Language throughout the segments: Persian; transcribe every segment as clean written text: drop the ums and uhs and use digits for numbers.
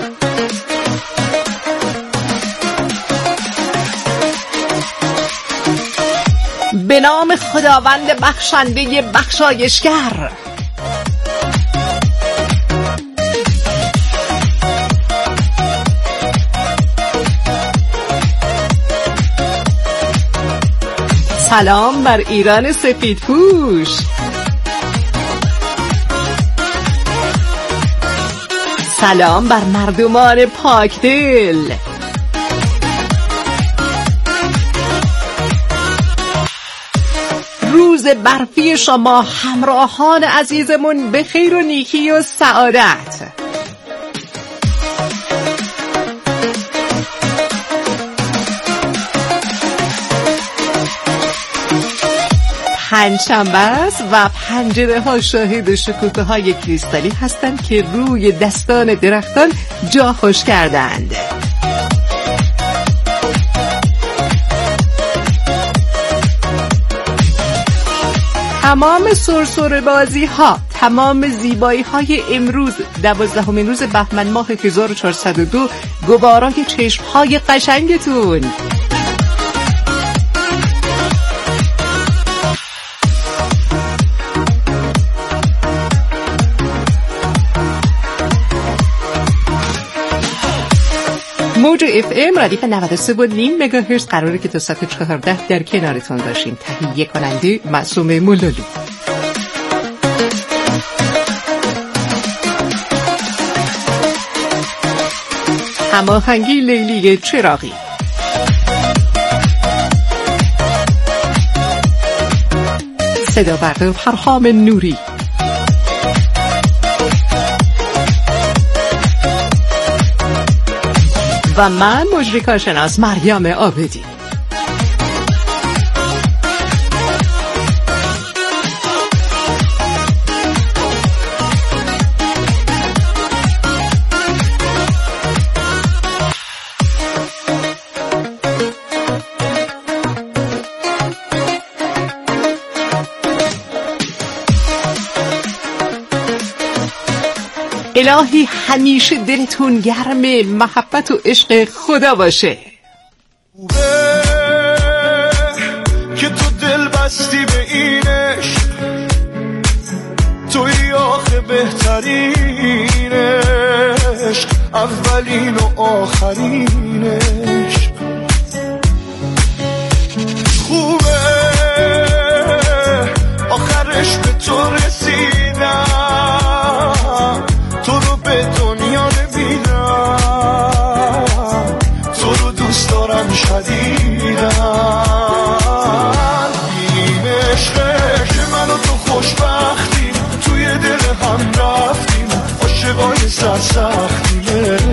به نام خداوند بخشنده بخشایشگر. سلام بر ایران سفیدپوش. سلام بر مردمان پاکدل. روز برفی شما همراهان عزیزمون به خیر و نیکی و سعادت. پنجشنبه است و پنجره ها شاهد شکوفه های کریستالی هستند که روی دستان درختان جا خوش کردند. تمام سرسره بازی ها، تمام زیبایی های امروز 12 روز بهمن ماه 1402 گوارای چشم های قشنگتون. موج FM ردیف 93.5 مگاهرتز قراره که تا ساعت 14 در کنارتون باشیم. تهیه کننده معصومه مولوی. هماهنگی لیلی چراغی. صدا برق پرهام نوری. و من مجری کارشناس مریم عابدی. الهی همیشه دلتون گرم محبت و عشق خدا باشه. که تو دل بستی به این عشق، توی آخه بهترین عشق، اولین و آخرین عشق. خوبه آخرش به تو رسیدم، تو رو به دنیا نمیدم، تو رو دوست دارم شدیدم. این عشقه که من و تو خوشبختیم، توی دل هم رفتیم، عاشقای سرسختیم.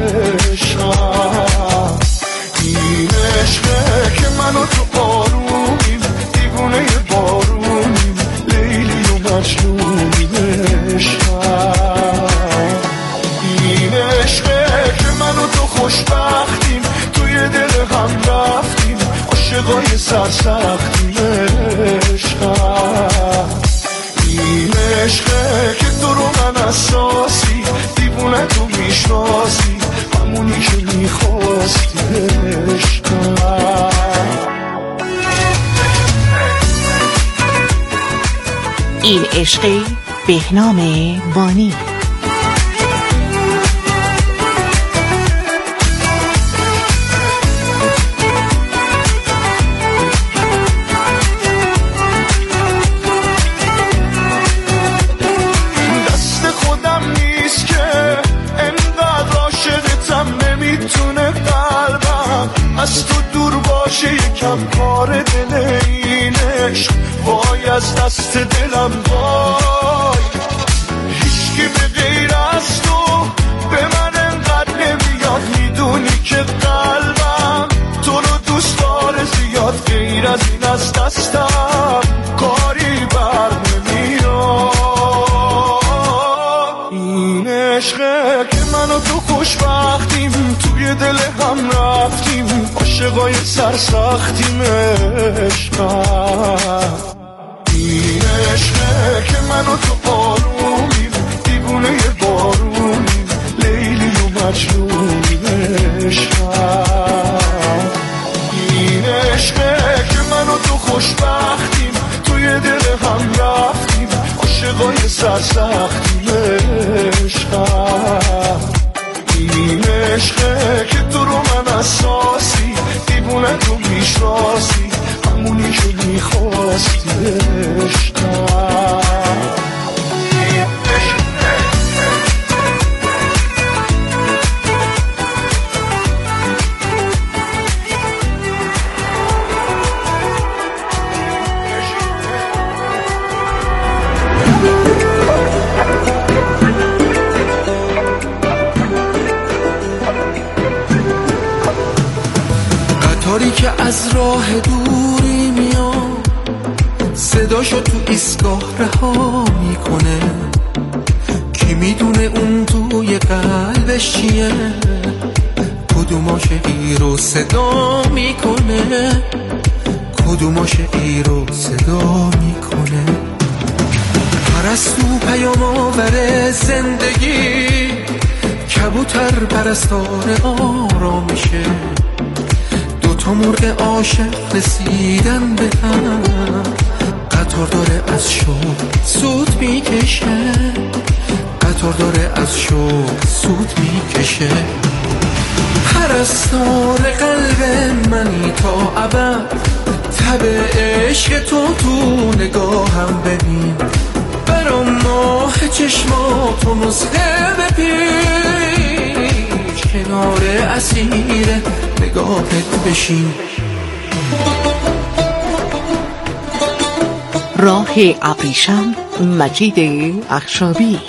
عشقم این عشقه که من و تو آرومیم، دیوونه بارونیم، لیلی و مجنونیم. عشقم این عشقه که من و تو خوشبختیم، توی دل هم رفتیم، عاشقای سرسختیم. عشقم این عشقه که تو رو من اساسی، دیوونه تو میشناسی، همونی که میخواستی. عشقم این عشقی بهنام بانی. از تو دور باشه یکم کار دل این عشق، وای از دست دلم وای. هیچکی به غیر از تو به من انقدر نمیاد، میدونی که قلبم تو رو دوست داره زیاد، غیر از این از دستم کاری بر نمیاد. این عشقه که من و تو خوشبختیم، توی دل هم رفتیم، عاشقای سرسختیم. عشقم این عشقه که من و تو آرومیم، دیوونه بارونیم، لیلی و مجنون عشقم. این عشقه که من و تو خوشبختیم، توی دل هم رفتیم عاشقای سرسختیم عشقم. این عشقه که تو رو من اساسی، دیوونه تو میشناسی، همونی که میخواستی عشقم. قطاری که از راه دوری میاد، صداشو تو ایستگاه رها میکنه، کی میدونه اون توی قلبش چیه، کدوماش ای رو صدا میکنه، کدوماش ای رو صدا میکنه. پرستو پیام آور زندگی، کبوتر پرستار آرامشه، تو مرغ عاشق رسیدن به هم، قطار داره از شوق سود میکشه، قطار داره از شوق سود میکشه. پرستار قلب منی تا ابد، تب عشق تو نگاهم ببین، برام ماه چشماتو نسخه بپیچ، کنار اسیر نگاهت بشین. راه ابریشم، مجید اخشابی.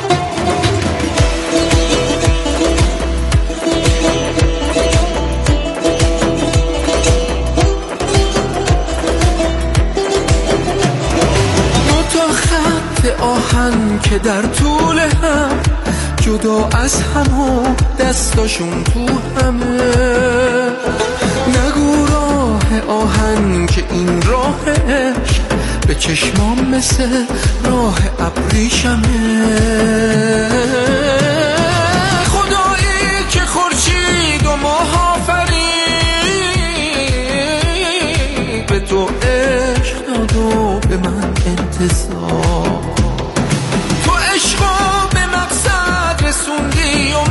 آهن که در طول هم جدا از هم و دستاشون تو همه، نگو راه آهن که این راهش به چشمام مثل راه ابریشمه. خدایی که خورشید و ماه آفرید، به تو عشق داد و به من انتظار، تو عشقو به مقصد رسوندی و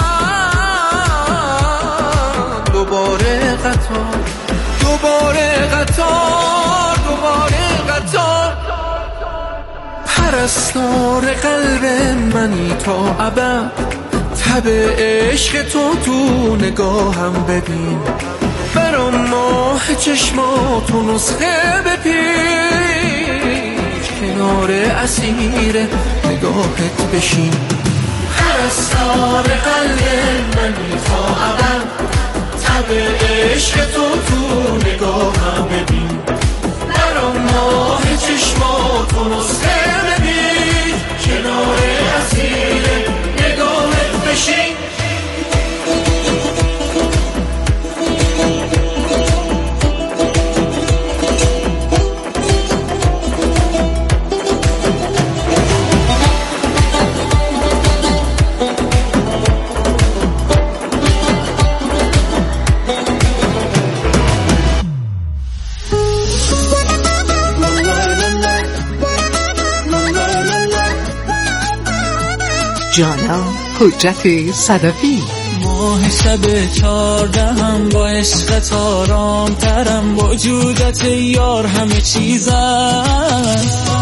من دوباره قطار، دوباره قطار، دوباره قطار. پرستار قلب منی تا ابد، تب عشق تو نگاهم ببین، برام ماه چشماتو نسخه بپیچ، کنار اسیر نگاهت بشین. پرستار قلب منی تا ابد، تب عشق تو نگاهم ببین، برام ماه چشماتو نسخه بپیچ، کنار اسیر نگاهت بشین. جانا حجت صدفی. ماه شب 14 با عشقت آرام ترم، با وجودت یار همه چیزم.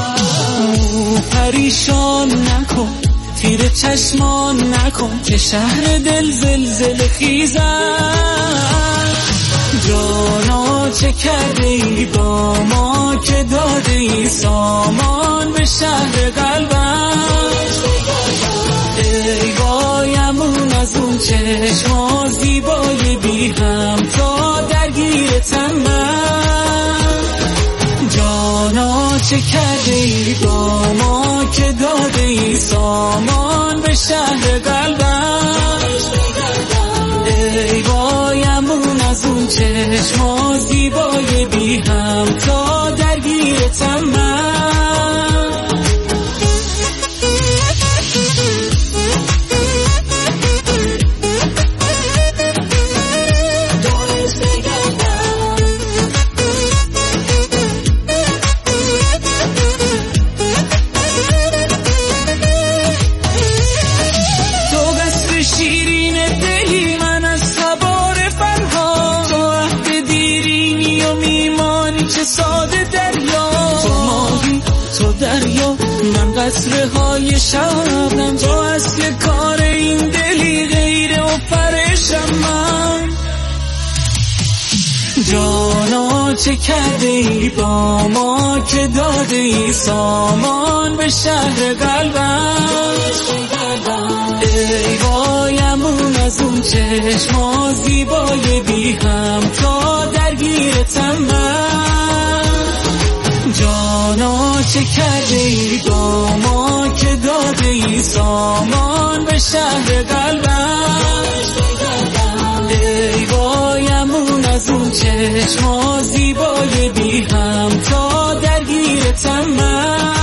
پریشان نکن، تیر چشمان نکن، که شهر دل زلزله خیزم. جانا چه کرده ای با ما که داده ای سامان به شهر قلبم. ای وایمون از اون چشما زیبای بی هم تا درگیرتم من. جانا چه کرده ای با ما که داده ای سامان به شهر قلبم. ای وایمون از اون چشما زیبای بی هم تا درگیرتم من. که شبنم تو اصل کار این دلی غیره و پرشم من. جانا چه کرده ای با ما که داده ای سامان به شهر قلبم. ای وایمون از اون چشما زیبای بی هم تا درگیرتم من. جانا چه کرده ای با ما که داده ای سامان به شهر قلبم. ای وایمون از اون چشما زیبای بی هم تا درگیرتم من.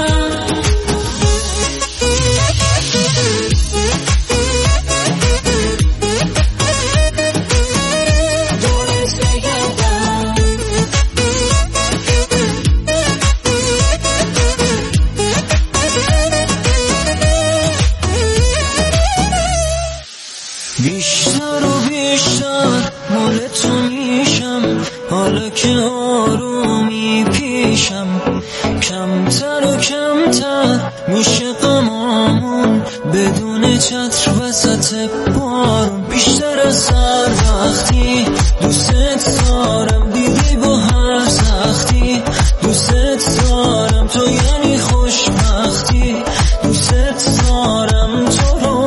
بیشتر و بیشتر مال تو میشم، حالا که آرومی پیشم. کمتر و کمتر میشه غمامون بدون چتر وسط بارون. بیشتر از هر وقتی دوست دارم، دیدی با هر سختی دوست دارم. تو یعنی خوشبختی، دوست دارم تو رو.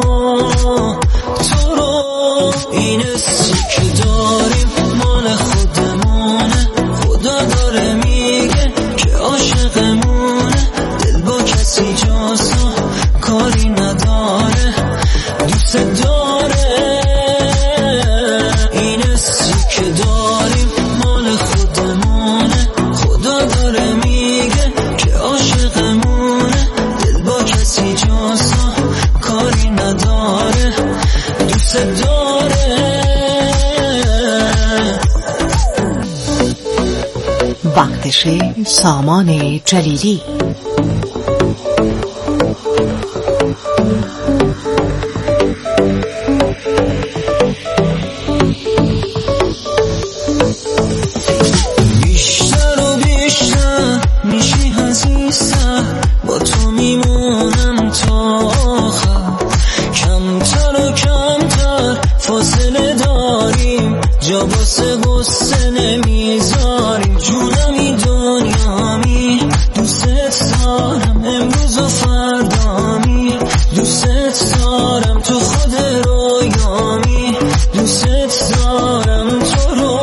این حسی که داریم مال خودمونه، خدا داره میگه که عاشقمونه. دل با کسی جاسو کاری نداره، دوست داره. این حسی که داریم مال خودمونه، خدا داره میگه که عاشقمونه. دل با کسی جاسو کاری نداره، دوست داره. وقتش سامان جلیلی. بیشتر و بیشتر میشی عزیزتر، با تو میمونم تا آخر. کمتر و کمتر فاصله داریم، جا واسه غصه نمیذاریم. جونمی دنیامی دوست دارم، امروز و فردامی دوست دارم. تو خود رویامی دوست دارم تو رو.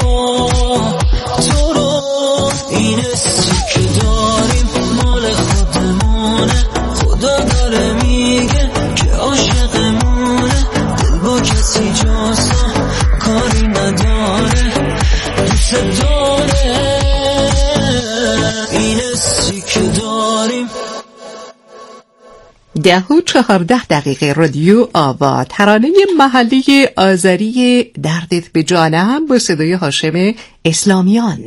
این حسی که داریم مال خودمونه، خدا داره میگه که عاشقمونه. دل با کسی جاسو کاری نداره، دوست داره. این حسی که داریم. 10:14 رادیو آوا، ترانه محلی آذری دردت به جانم با صدای هاشم اسلامیان.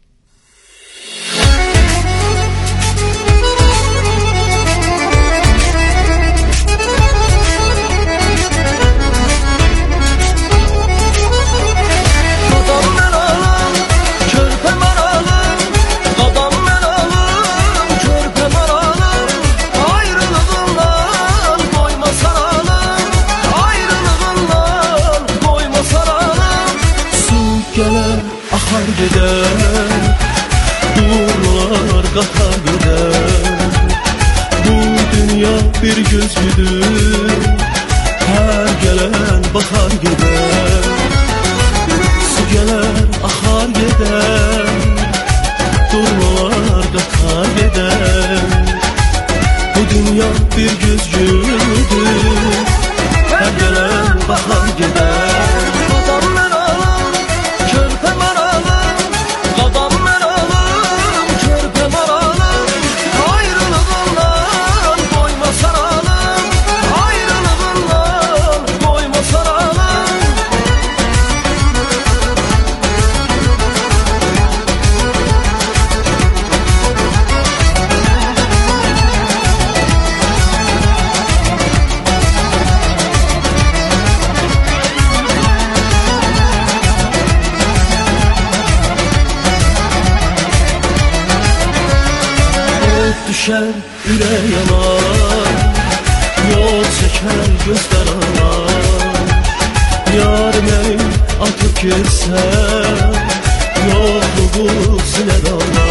Qatar gedər Bu dünya bir gözlüdür, hər gələn baxar gedər. Su gələr, axar gedər, durmalar qatar gedər. Bu dünya bir gözlüdür, hər gələn baxar gedər. Qadam mən alım, körpə mən alım, qadam mən alım, körpə mən alım. Ayrılığından doyma saralım, ayrılığından doyma saralım. Düşər ürək yanar, şeker gözlerine. Yar beni atıp gitsen yokluğu sinedana.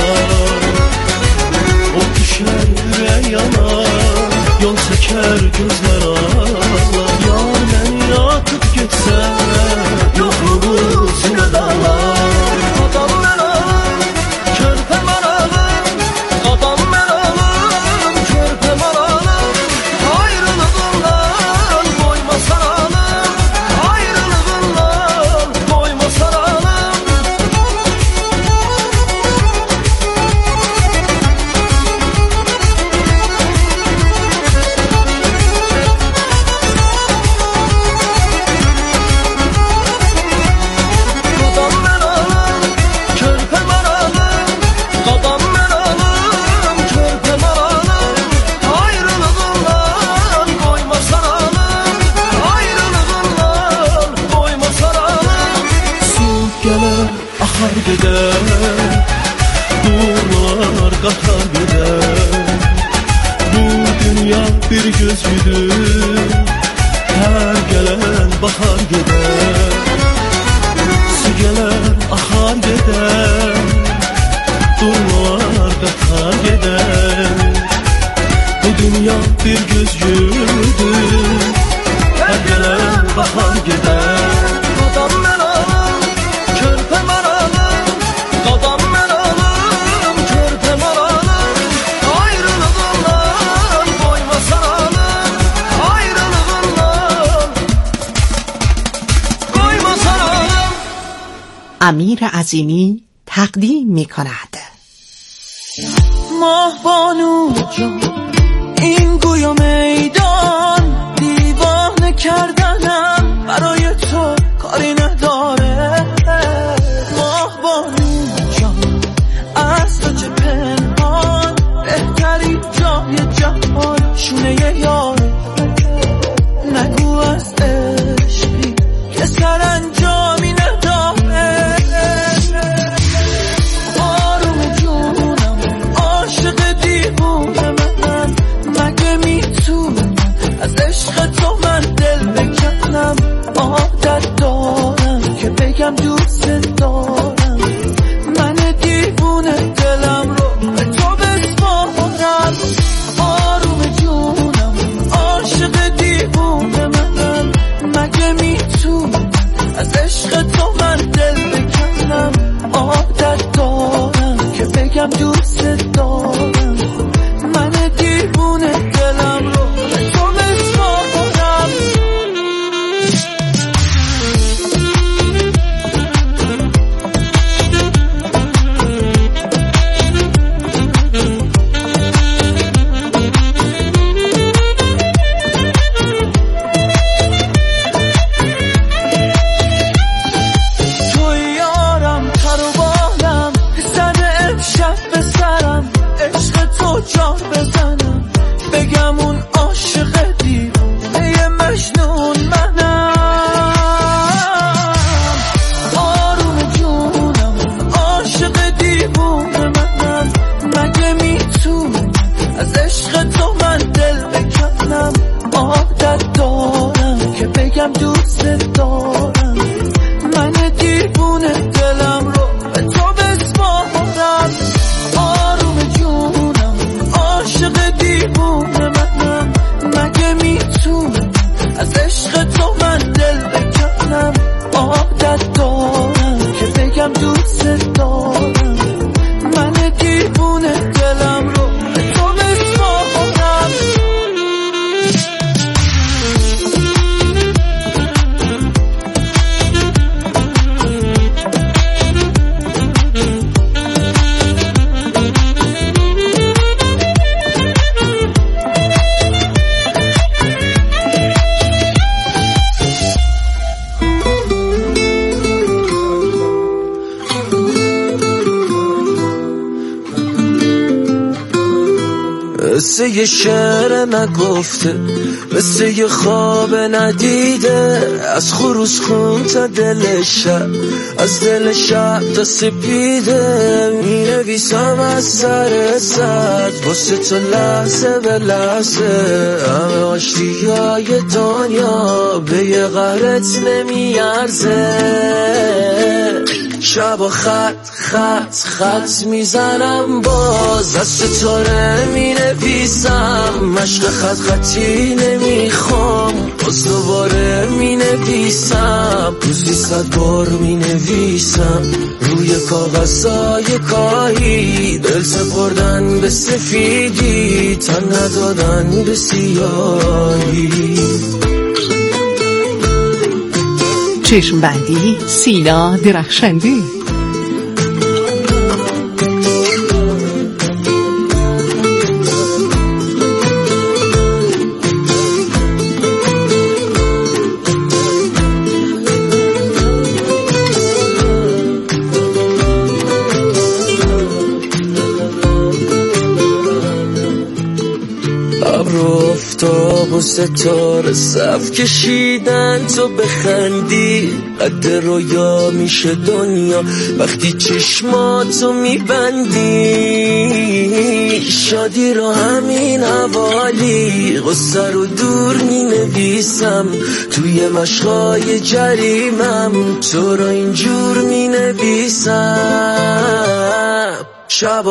O düşer yüreğine yol çeker gözlerine. Yar beni atıp gitsen yokluğu sinedana. Adam ben ağım, körpem ağım. Adam ben ağım, körpem ağım. Ayrılığından doymasan ağım. Ayrılığından doymasan ağım. Akar gider, durlar qatar gider. Bu dünya bir gözlüdür, her gelen bakar gider. Su geler, akar gider, durlar qatar gider. Bu dünya bir gözlüdür, her gelen bakar gider. Adam ben ağım, körpem ağım. Adam ben ağım, körpem ağım. Ayrılığından doymasan ağım. Ayrılığından doymasan ağım. امیر عظیمی تقدیم می کند. ماه بانو جان این گویا میدان دیوانه کردنم برای تو کاری نداره. ماه بانو جان از تو چه پنهان بهتری جای جهان شونه یاره. نگو از عشقی که سرانجامی نداره. آروم جونم عاشق دیوونه من مگه میتونم از عشق تو من دل بکنم. عادت دارم که بگم دوست دارم. من دیوونه دلم رو به تو بسپارم. آروم جونم عاشق دیوونه من مگه میتونم از عشق تو من دل بکنم. عادت دارم که بگم دوست دارم. من دیوونه دلم رو به تو بسپارم. تو یارم پر و بالم زده امشب به سرم. عشق تو جان بزنم بگم اون عاشق دیوونه مجنون منم. آروم جونم عاشق دیوونه منم مگه میتونم از عشق تو من دل بکنم. عادت دارم که بگم دوست دارم. من دیوونه دلم رو به تو بسپارم. آروم جونم عاشق دیوونه منم مگه میتونم از عشق تو من دل بکنم. عادت دارم که بگم دوست دارم. من دیوونه دلم رو به تو بسپارم. مثل یه شعر نگفته، مثل یه خواب ندیده، از خروس خون تا دل شب، از دل شب تا سپیده، می نویسم از سر صد واسه تو لحظه به لحظه، همه آشتیای دنیا به یه قهرت نمیارزه. شب و خط میزنم باز، دست تو می نویسم، مشق خطی نمیخوام، باز دوباره می نویسم، روزی 100 بار می نویسم، روی کاغذهای کاهی، دل سپردن به سفیدی، تن ندادن به سیاهی. چشم بندی سینا درخشندی. آفتاب و ستاره صف کشیدن تو بخندی، قد رویا میشه دنیا وقتی چشماتو میبندی، شادی رو همین حوالی، غصه رو دور مینویسم، توی مشقای جریمم تو رو اینجور مینویسم. شب و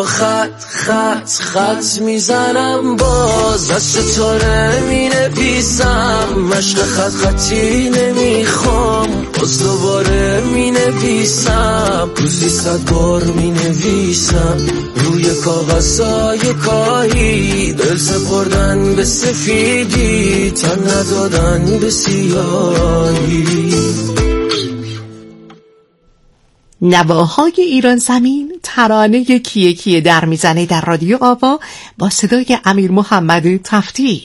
خط میزنم باز، دست تو می نویسم، مشق خطی نمیخوام، باز دوباره می نویسم، روزی 100 بار می نویسم، روی کاغذهای کاهی، دل سپردن به سفیدی، تن ندادن به سیاهی. نواهای ایران زمین ترانه یکی یکی در میزنه در رادیو آوا با صدای امیر محمد تفتی.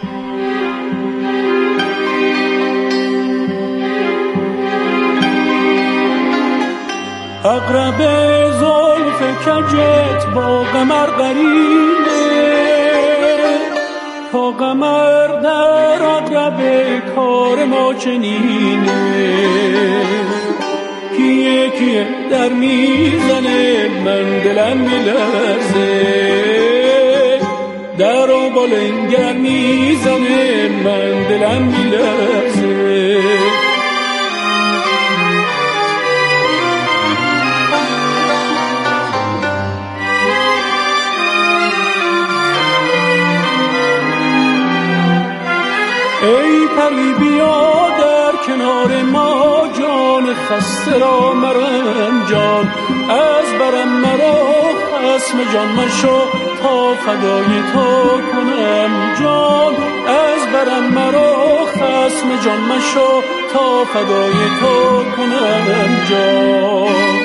اقرب زلف کجت با قمر قرینه، تا قمر در اقرب کار ما چنینه، کیه در میزنه من دلم میلرزه، در و بالنگر میزنه من دلم میلرزه. ای پری بیا در کنار ما، جان خسته را مرم جان، از برم مرا خصم جان مشو، تا فدای تو کنم جان، از برم مرا خصم جان مشو، تا فدای تو کنم جان.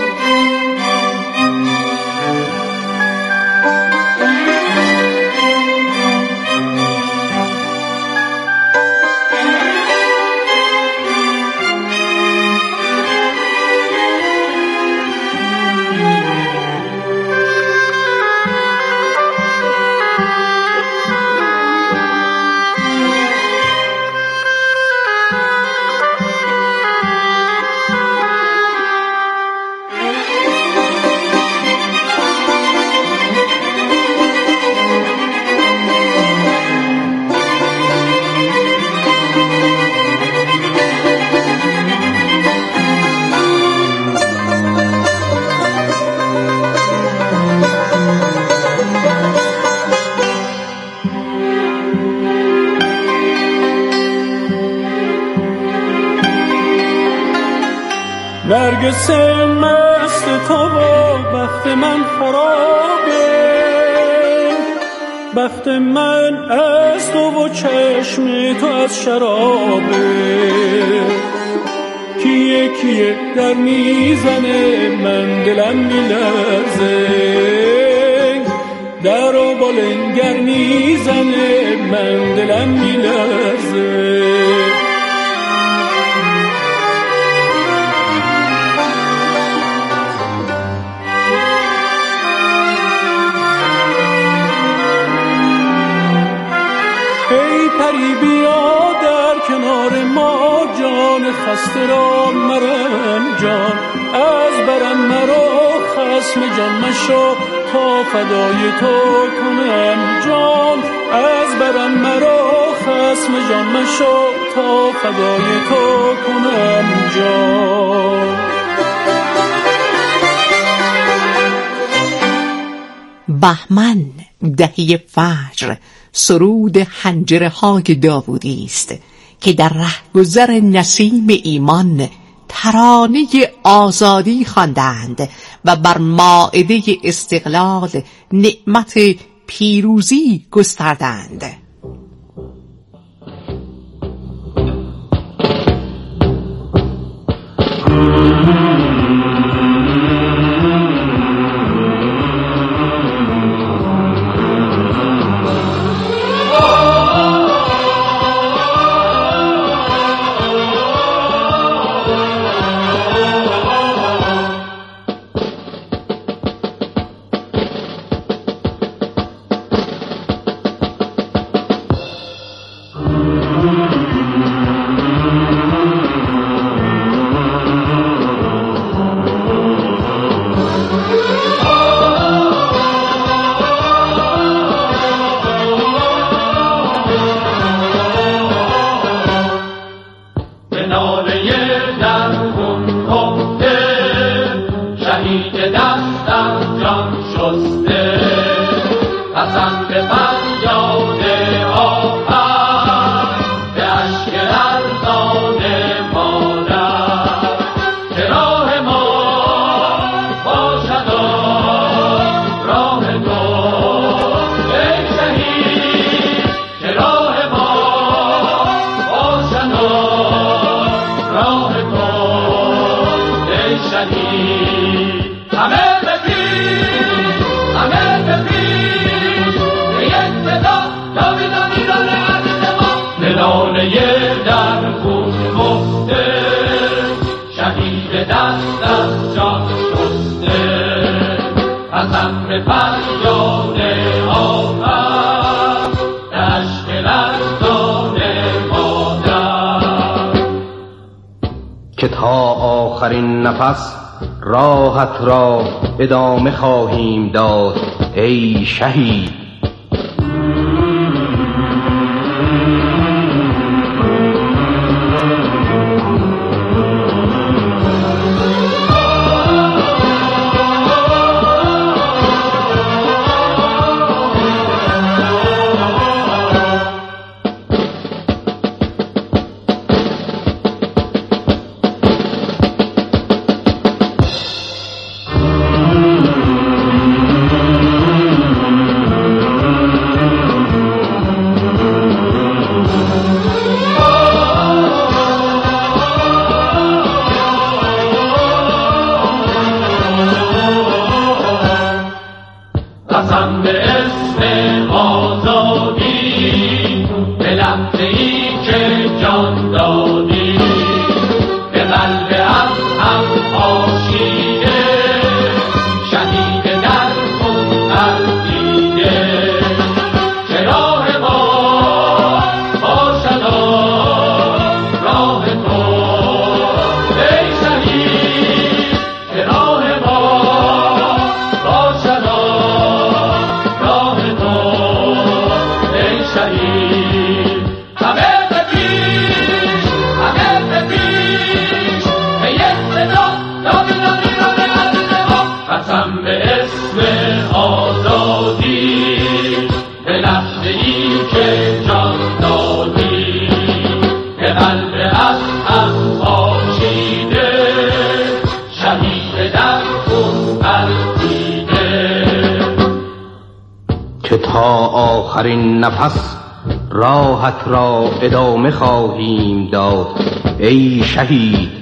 نرگس مست تو با بخت من خرابه، بخت من از تو و چشم تو از شرابه، کیه در میزنه من دلم میلرزه، در و بالنگر میزنه من دلم میلرزه. خسته را مرنجان، از برم مرا خصم جان مشو تا فدای تو کنم جان، از برم مرا خصم جان مشو تا فدای تو کنم جان. بهمن دهه فجر سرود حنجره های داوودی است که در رهگذر نسیم ایمان ترانه آزادی خواندند و بر مائده استقلال نعمت پیروزی گستردند. که تا آخرین نفس راحت را ادامه خواهیم داد ای شهید. که تا آخرین نفس راحت را ادامه خواهیم داد ای شهید.